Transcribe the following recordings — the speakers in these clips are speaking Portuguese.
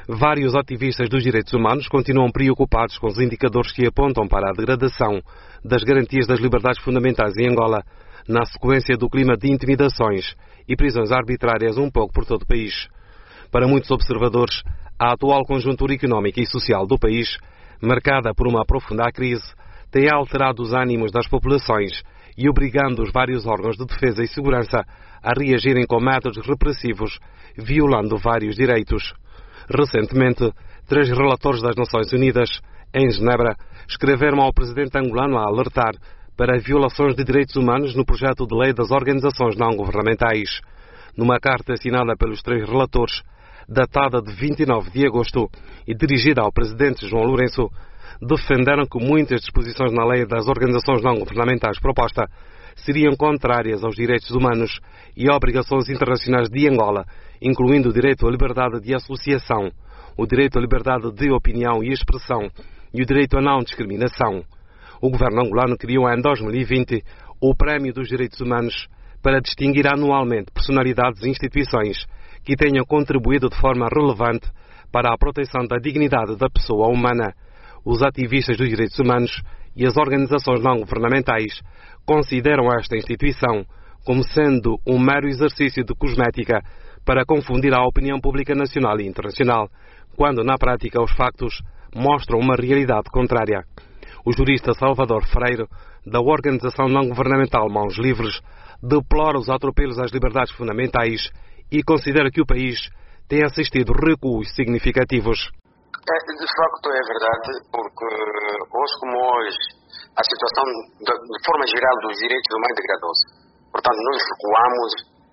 Vários ativistas dos direitos humanos continuam preocupados com os indicadores que apontam para a degradação das garantias das liberdades fundamentais em Angola, na sequência do clima de intimidações e prisões arbitrárias um pouco por todo o país. Para muitos observadores, a atual conjuntura económica e social do país, marcada por uma profunda crise, tem alterado os ânimos das populações e obrigando os vários órgãos de defesa e segurança a reagirem com métodos repressivos, violando vários direitos. Recentemente, 3 relatores das Nações Unidas, em Genebra, escreveram ao presidente angolano a alertar para violações de direitos humanos no projeto de lei das organizações não-governamentais. Numa carta assinada pelos 3 relatores, datada de 29 de agosto e dirigida ao presidente João Lourenço, defenderam que muitas disposições na lei das organizações não-governamentais proposta seriam contrárias aos direitos humanos e obrigações internacionais de Angola, incluindo o direito à liberdade de associação, o direito à liberdade de opinião e expressão e o direito à não discriminação. O governo angolano criou em 2020 o Prémio dos Direitos Humanos para distinguir anualmente personalidades e instituições que tenham contribuído de forma relevante para a proteção da dignidade da pessoa humana. Os ativistas dos direitos humanos e as organizações não-governamentais consideram esta instituição como sendo um mero exercício de cosmética para confundir a opinião pública nacional e internacional, quando, na prática, os factos mostram uma realidade contrária. O jurista Salvador Freire, da organização não-governamental Mãos Livres, deplora os atropelos às liberdades fundamentais e considera que o país tem assistido recuos significativos. De facto é verdade, porque hoje como hoje a situação de forma geral dos direitos humanos degradou-se. Portanto, nós recuamos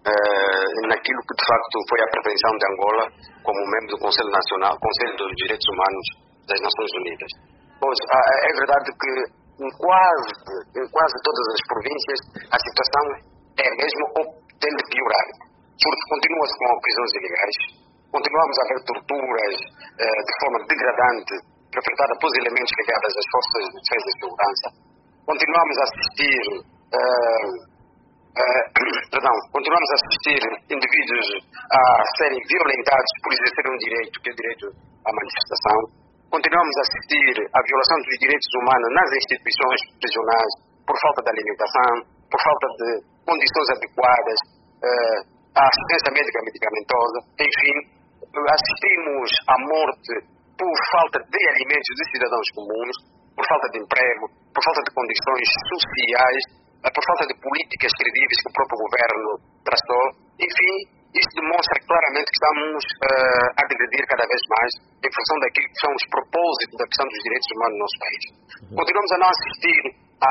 naquilo que de facto foi a pretensão de Angola como membro do Conselho Nacional, Conselho dos Direitos Humanos das Nações Unidas. Pois, é verdade que em quase todas as províncias a situação é mesmo ou tende a piorar, porque continua-se com prisões ilegais. Continuamos a ver torturas de forma degradante, perpetrada por elementos ligados às forças de defesa e segurança. Continuamos a assistir, indivíduos a serem violentados por exercer um direito, que é o direito à manifestação. Continuamos a assistir à violação dos direitos humanos nas instituições prisionais, por falta de alimentação, por falta de condições adequadas, à assistência médica medicamentosa, enfim. Assistimos à morte por falta de alimentos de cidadãos comuns, por falta de emprego, por falta de condições sociais, por falta de políticas credíveis que o próprio governo traçou. Enfim, isso demonstra claramente que estamos a degredir cada vez mais em função daquilo que são os propósitos da questão dos direitos humanos no nosso país. Continuamos a não assistir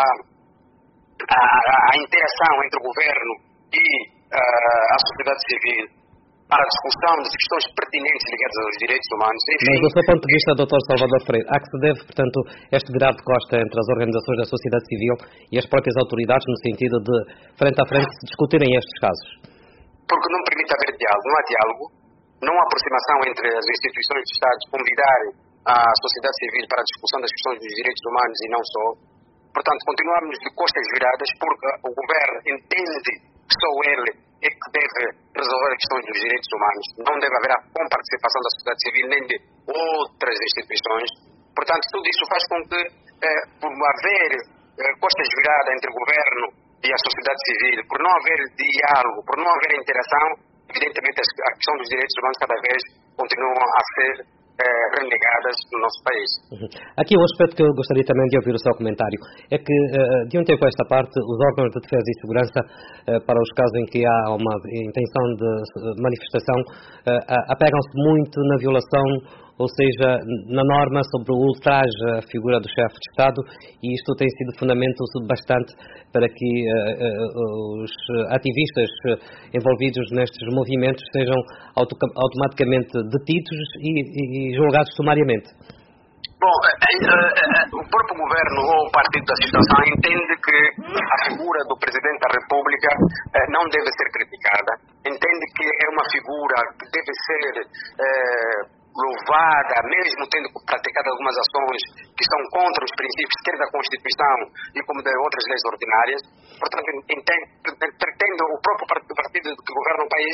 à interação entre o governo e a sociedade civil para a discussão das questões pertinentes ligadas aos direitos humanos. Enfim, mas do seu ponto de vista, Dr. Salvador Freire, a que se deve, portanto, este virar de costa entre as organizações da sociedade civil e as próprias autoridades no sentido de, frente a frente, discutirem estes casos? Porque não permite haver diálogo, não há diálogo, não há aproximação entre as instituições de Estado, convidarem a sociedade civil para a discussão das questões dos direitos humanos e não só. Portanto, continuamos de costas viradas porque o governo entende que só ele é que deve resolver as questões dos direitos humanos. Não deve haver a comparticipação da sociedade civil nem de outras instituições. Portanto, tudo isso faz com que, por haver costas viradas entre o governo e a sociedade civil, por não haver diálogo, por não haver interação, evidentemente a questão dos direitos humanos cada vez continuam a ser renegadas no nosso país. Aqui um aspecto que eu gostaria também de ouvir o seu comentário é que, de um tempo a esta parte, os órgãos de defesa e segurança, para os casos em que há uma intenção de manifestação, apegam-se muito na violação, ou seja, na norma sobre o ultraje à figura do chefe de Estado, e isto tem sido fundamento bastante para que os ativistas envolvidos nestes movimentos sejam automaticamente detidos e julgados sumariamente. Bom, o próprio governo ou o partido da situação entende que a figura do Presidente da República não deve ser criticada, entende que é uma figura que deve ser louvada, mesmo tendo praticado algumas ações que são contra os princípios quer da Constituição e como de outras leis ordinárias. Portanto, pretende o próprio partido que governa o país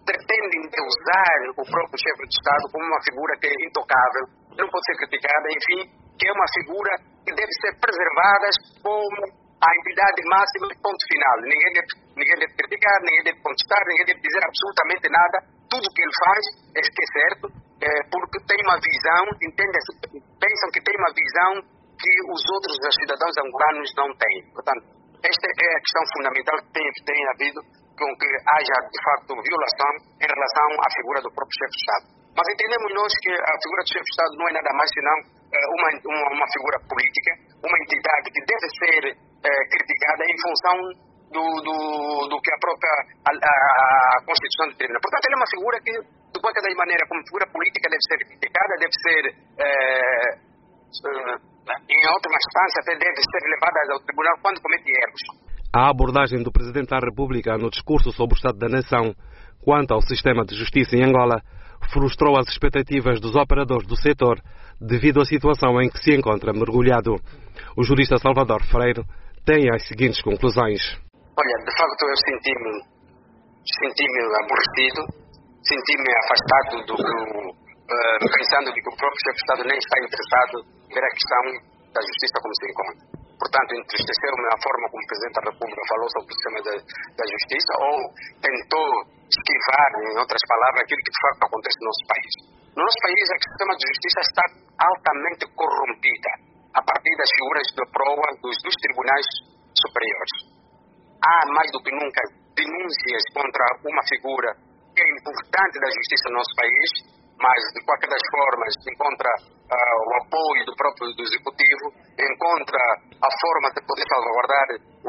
pretendem usar o próprio chefe de Estado como uma figura que é intocável, não pode ser criticada, enfim, que é uma figura que deve ser preservada como a entidade máxima de ponto final. Ninguém deve criticar, ninguém deve contestar, ninguém deve dizer absolutamente nada. Tudo que ele faz é certo, porque tem uma visão, pensam que tem uma visão que os outros cidadãos angolanos não têm. Portanto, esta é a questão fundamental que tem havido, com que haja, de facto, violação em relação à figura do próprio chefe de Estado. Mas entendemos nós que a figura do chefe de Estado não é nada mais senão uma figura política, uma entidade que deve ser criticada em função do que a própria a Constituição determina. Portanto, ele é uma figura que, de qualquer maneira, como figura política, deve ser criticada, deve ser, em última instância, até deve ser levada ao tribunal quando comete erros. A abordagem do Presidente da República no discurso sobre o Estado da Nação quanto ao sistema de justiça em Angola frustrou as expectativas dos operadores do setor devido à situação em que se encontra mergulhado. O jurista Salvador Freire tem as seguintes conclusões. Olha, de facto eu senti-me aborrecido, senti-me afastado pensando que o próprio chefe de Estado nem está interessado em ver a questão da justiça como se encontra. Portanto, entristeceu-me a forma como o Presidente da República falou sobre o sistema da justiça ou tentou esquivar, em outras palavras, aquilo que de facto acontece no nosso país. No nosso país, o sistema de justiça está altamente corrompida a partir das figuras de prova dos tribunais superiores. Há mais do que nunca denúncias contra uma figura que é importante da justiça no nosso país, mas de qualquer das formas encontra o apoio do Executivo, encontra a forma de poder salvaguardar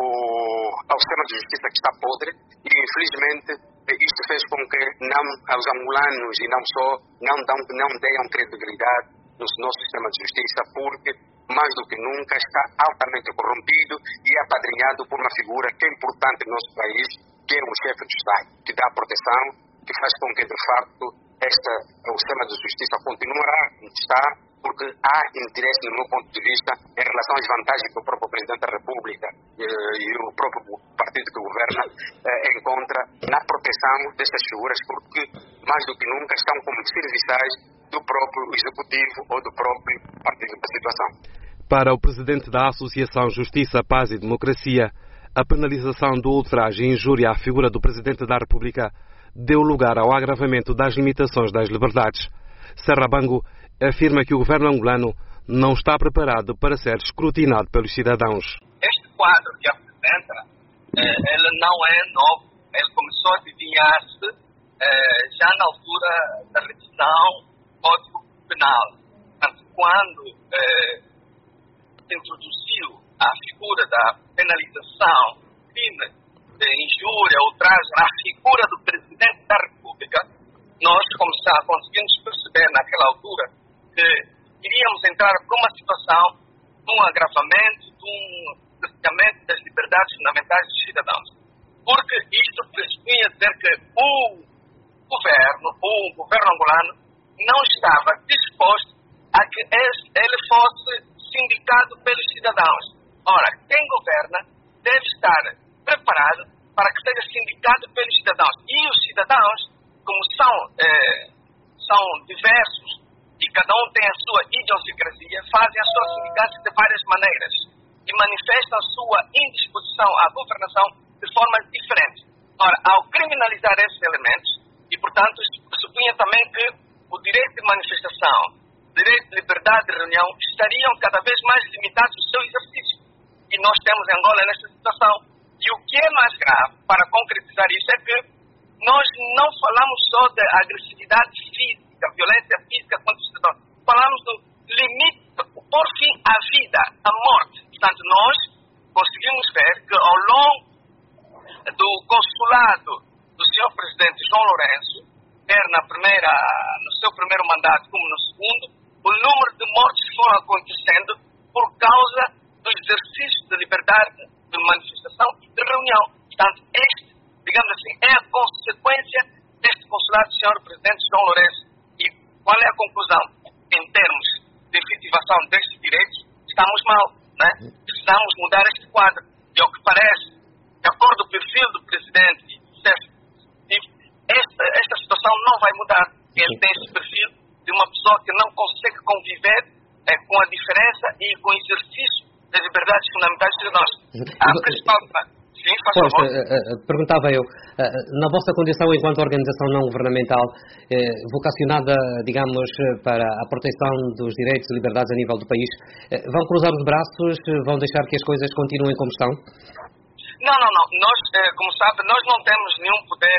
o sistema de justiça que está podre e infelizmente isto fez com que os angolanos e não só não deem credibilidade no nosso sistema de justiça, porque mais do que nunca está altamente corrompido e apadrinhado por uma figura que é importante no nosso país, que é o chefe de Estado, que dá proteção, que faz com que de facto o sistema de justiça continuará como está, porque há interesse, no meu ponto de vista, em relação às vantagens que o próprio Presidente da República e o próprio partido que governa encontra na proteção destas figuras, porque mais do que nunca estão como serviçais do próprio Executivo ou do próprio partido da situação. Para o Presidente da Associação Justiça, Paz e Democracia, a penalização do ultraje e injúria à figura do Presidente da República deu lugar ao agravamento das limitações das liberdades. Serrabango afirma que o governo angolano não está preparado para ser escrutinado pelos cidadãos. Este quadro que apresenta, ele não é novo, ele começou a adivinhar-se já na altura da revisão do Código Penal. Portanto, quando se introduziu a figura da penalização, crime de injúria, ultraje à figura do Presidente da República, nós conseguimos perceber naquela altura que iríamos entrar por uma situação de um agravamento, de um cerceamento das liberdades fundamentais dos cidadãos. Porque isto pressupunha dizer que o governo angolano, não estava disposto a que ele fosse sindicado pelos cidadãos. Ora, quem governa deve estar preparado para que seja sindicado pelos cidadãos. E os cidadãos, como são diversos e cada um tem a sua idiosincrasia, fazem a sua sindicação de várias maneiras e manifestam a sua indisposição à governação de formas diferentes. Ora, ao criminalizar esses elementos, e portanto supunha também que o direito de manifestação, o direito de liberdade de reunião estariam cada vez mais limitados no seu exercício. E nós temos em Angola nessa situação. E o que é mais grave, para concretizar isso, é que nós não falamos só de agressividade física, violência física contra os cidadãos. Falamos do limite, por fim, à vida, à morte. Portanto, nós conseguimos ver que ao longo do consulado do Sr. Presidente João Lourenço, quer no seu primeiro mandato como no segundo, o número de mortes foram acontecendo por causa do exercício de liberdade de manifestação e de reunião. Portanto, digamos assim, é a consequência deste consulado do Sr. Presidente João Lourenço. E qual é a conclusão? Em termos de efetivação destes direitos, estamos mal, né? Precisamos mudar este quadro. E ao que parece, de acordo com o perfil do Presidente e do chefe, esta situação não vai mudar. Ele tem esse perfil de uma pessoa que não consegue conviver com a diferença e com o exercício das liberdades fundamentais de nós. A principal... Sim, faz favor. Perguntava eu, na vossa condição enquanto organização não governamental, vocacionada, digamos, para a proteção dos direitos e liberdades a nível do país, vão cruzar os braços, vão deixar que as coisas continuem como estão? Não. Nós, como sabe, nós não temos nenhum poder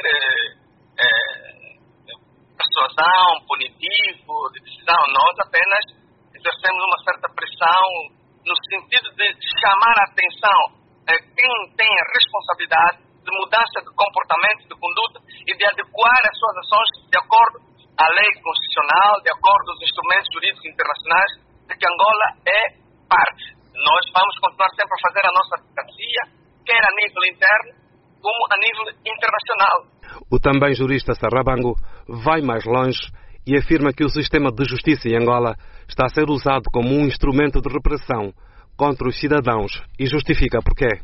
de persuasão, punitivo, de decisão. Nós apenas exercemos uma certa pressão no sentido de chamar a atenção quem tem a responsabilidade de mudança de comportamento, de conduta e de adequar as suas ações de acordo à lei constitucional, de acordo aos instrumentos jurídicos internacionais de que Angola é parte. Nós vamos continuar sempre a fazer a nossa advocacia, quer a nível interno como a nível internacional. O também jurista Sarrabango vai mais longe e afirma que o sistema de justiça em Angola está a ser usado como um instrumento de repressão contra os cidadãos e justifica porquê.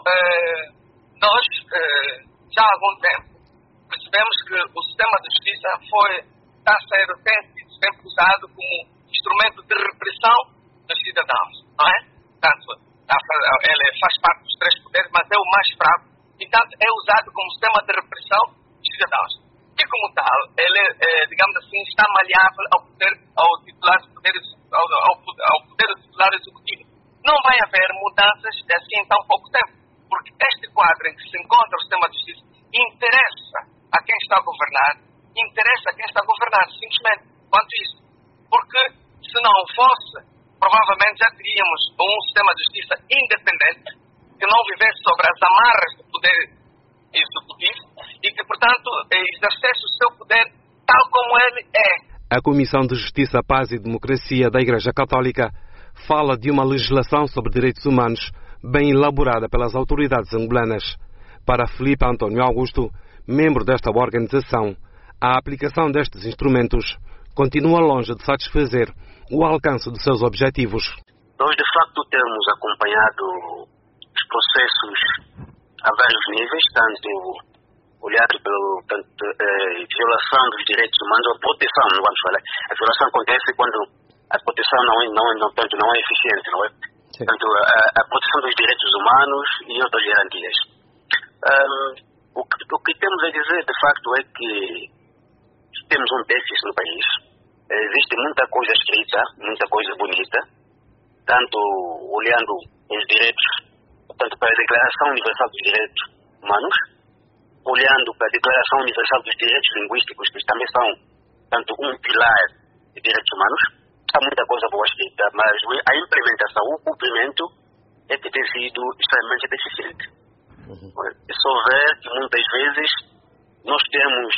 Nós, já há algum tempo, percebemos que o sistema de justiça está a ser sempre usado como instrumento de repressão dos cidadãos, não é? Portanto, ele faz parte dos três poderes, mas é o mais fraco, e tanto é usado como sistema de repressão dos cidadãos. E como tal, ele, digamos assim, está maleável ao titular do titular executivo. Não vai haver mudanças assim em tão pouco tempo, porque este quadro em que se encontra o sistema de justiça interessa a quem está a governar, simplesmente quanto isso. Porque se não fosse, provavelmente já teríamos um sistema de justiça independente, que não vivesse sobre as amarras do poder executivo e que, portanto, exercesse o seu poder tal como ele é. A Comissão de Justiça, Paz e Democracia da Igreja Católica fala de uma legislação sobre direitos humanos bem elaborada pelas autoridades angolanas. Para Filipe António Augusto, membro desta organização, a aplicação destes instrumentos continua longe de satisfazer o alcance dos seus objetivos. Nós, de facto, temos acompanhado os processos a vários níveis, tanto olhado pela violação dos direitos humanos ou proteção, não vamos falar. A violação acontece quando a proteção não é eficiente, não é? Portanto, a proteção dos direitos humanos e outras garantias. O que temos a dizer, de facto, é que temos um déficit no país. Existe muita coisa escrita, muita coisa bonita, tanto olhando os direitos, portanto, para a Declaração Universal dos Direitos Humanos, olhando para a Declaração Universal dos Direitos Linguísticos, que também são, tanto, um pilar de direitos humanos. Há muita coisa boa escrita, mas a implementação, o cumprimento é que tem sido extremamente deficiente. É só ver que muitas vezes nós temos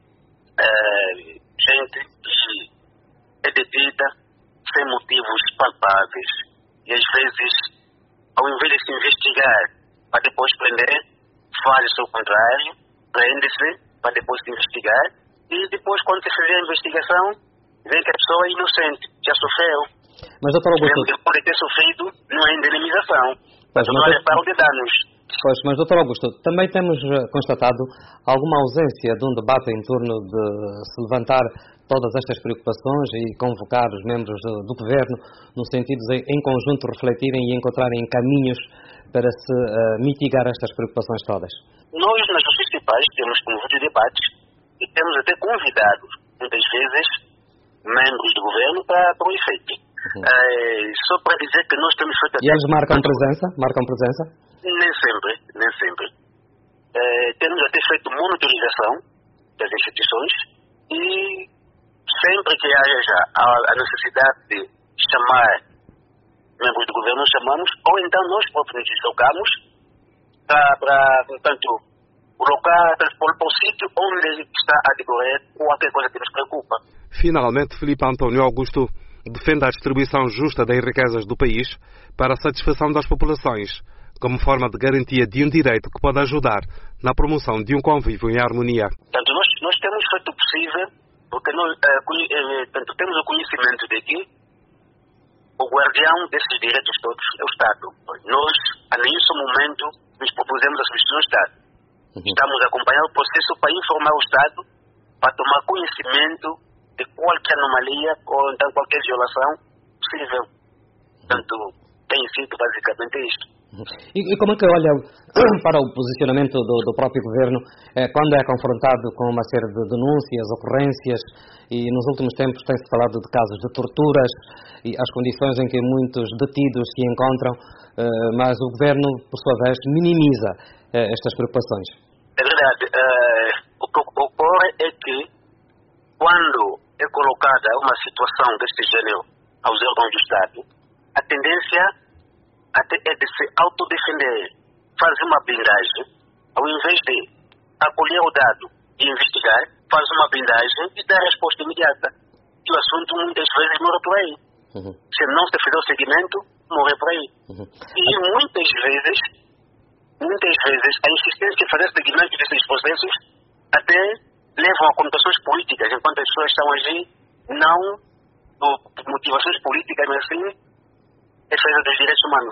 gente que é detida sem motivos palpáveis e às vezes, ao invés de se investigar para depois prender, faz o contrário, prende-se para depois se investigar e depois, quando se fizer a investigação, vê que a pessoa é inocente, já sofreu. Mas, doutor Augusto, que pode ter sofrido não é indenização, mas não é reparo de danos. Pois, mas, doutor Augusto, também temos constatado alguma ausência de um debate em torno de se levantar todas estas preocupações e convocar os membros do governo no sentido de, em conjunto, refletirem e encontrarem caminhos para se mitigar estas preocupações todas. Nós, nas justiças municipais, temos promovido debates e temos até convidado, muitas vezes, membros do governo para o efeito. Só para dizer que nós temos feito... E eles marcam presença? Nem sempre. Temos até feito monitorização das instituições e sempre que haja a necessidade de chamar membros do governo, nós chamamos, ou então nós próprios nos deslocamos para, portanto, colocar, transpor para o sítio onde está a decorrer qualquer coisa que nos preocupa. Finalmente, Filipe António Augusto defende a distribuição justa das riquezas do país para a satisfação das populações, como forma de garantia de um direito que pode ajudar na promoção de um convívio em harmonia. Portanto, nós temos feito o possível, porque nós temos o conhecimento de que o guardião desses direitos todos é o Estado. Nós, a nesse momento, nos propusemos a substituir o Estado. Estamos a acompanhar o processo para informar o Estado para tomar conhecimento de qualquer anomalia ou então qualquer violação possível. Portanto, tem sido basicamente isto. E como é que olha para o posicionamento do próprio governo quando é confrontado com uma série de denúncias, ocorrências, e nos últimos tempos tem-se falado de casos de torturas e as condições em que muitos detidos se encontram, mas o governo, por sua vez, minimiza estas preocupações? É verdade. O que ocorre é que quando é colocada uma situação deste gênero aos órgãos do Estado, a tendência até é de se autodefender, fazer uma blindagem, ao invés de acolher o dado e investigar, faz uma blindagem e dá resposta imediata. E o assunto muitas vezes morre por aí. Se não se fizer o seguimento, morre por aí. E muitas vezes, a insistência em fazer seguimento desses processos até levam a conotações políticas, enquanto as pessoas estão a agir não por motivações políticas, mas sim defesa dos direitos humanos.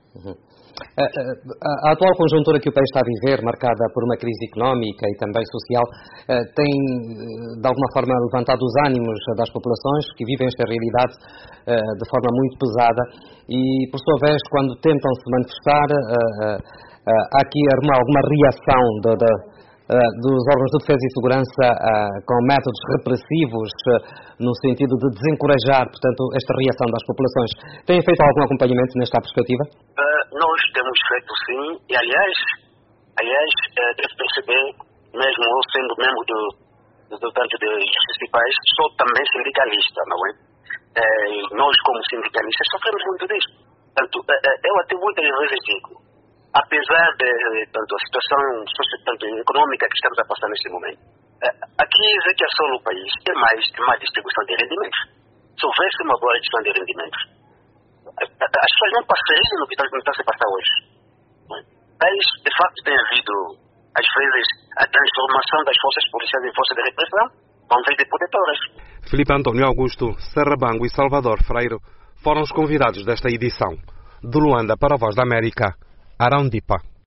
A atual conjuntura que o país está a viver, marcada por uma crise económica e também social, tem de alguma forma levantado os ânimos das populações que vivem esta realidade de forma muito pesada e, por sua vez, quando tentam se manifestar, há aqui alguma reação dos órgãos de defesa e segurança com métodos repressivos no sentido de desencorajar, portanto, esta reação das populações. Têm feito algum acompanhamento nesta perspectiva? Nós temos feito sim, e aliás, deve perceber, mesmo eu sendo membro do tanto de Justiça e Paz, sou também sindicalista, não é? Nós como sindicalistas sofremos muito disso. Portanto, eu até muitas vezes digo, apesar de tanto a situação econômica que estamos a passar neste momento, a crise que assola o país é mais de má distribuição de rendimentos. Se houvesse uma boa distribuição de rendimentos, as pessoas não passariam no que está a se passar hoje. Mas, de facto, tem havido, às vezes, a transformação das forças policiais em forças de repressão, ao invés de protetoras. Filipe António Augusto, Serrabango e Salvador Freire foram os convidados desta edição. De Luanda para a Voz da América, Arão Dipa.